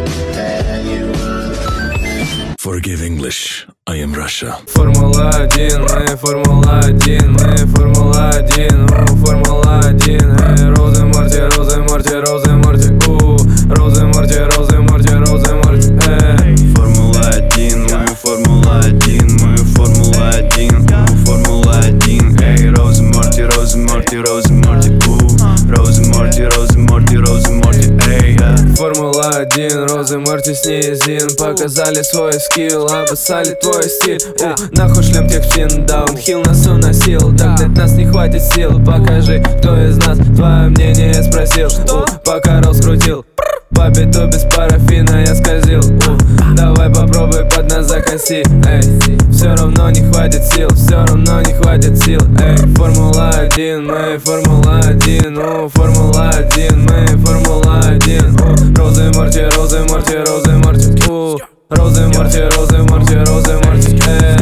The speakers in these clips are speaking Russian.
Forgive English, I am Russia. Формула-1, мы Формула-1, мы Формула-1, Формула-1. Эй, розы Марти, розы Марти, розы Марти, розы Марти, розы Марти, розы Марти. Формула-1, мы Формула-1, мы Формула-1, мы Формула-1. Эй, розы Марти, розы Марти, розы Марти, розы Марти, розы Марти, розы Марти. Эй, Формула-1, розы Марти с низин показали свой скилл, обоссали твой стиль. Нахуй шлем тех чин, даунхилл нас уносил. Догнать нас не хватит сил, покажи, кто из нас твое мнение спросил. Пока ролл скрутил, по биту без парафина я скользил. Давай попробуй под нас закоси, эй. Все равно не хватит сил, все равно не хватит сил, эй. Формула-1, мы Формула-1, Формула-1, мы Формула-1. Розы Марти, розы Марти, розы Марти, розы Марти, розы Марти, розы Марти,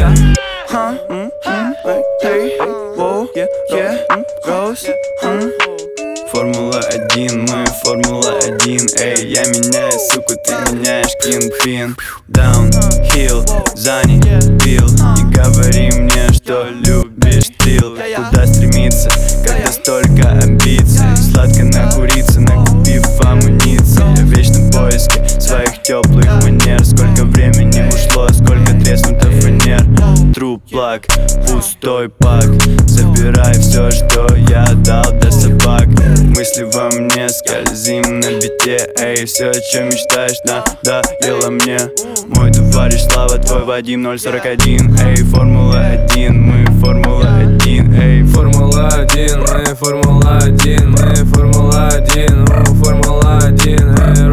Формула-1, мы Формула-1. Эй, я меняю, сука, ты меняешь, Кингпин. Даунхилл, Зани, Билл. Не говори мне, что любишь трилл. Куда стремиться, когда столько амбиций? Сладко накуриться, накупив амуниции. Я в вечном поиске своих теплых манер. Сколько времени ушло, сколько треснуто фанер. Труп-плак, пустой пак. Забирай все, что я дал до собак. Мысли во мне, скользим на бите. Эй, все, о чем мечтаешь, надоело мне. Мой товарищ Слава, твой Вадим 041. Эй, Формула-1, мы Формула-1. Эй, Формула-1, мы Формула-1, мы Формула-1, Формула-1.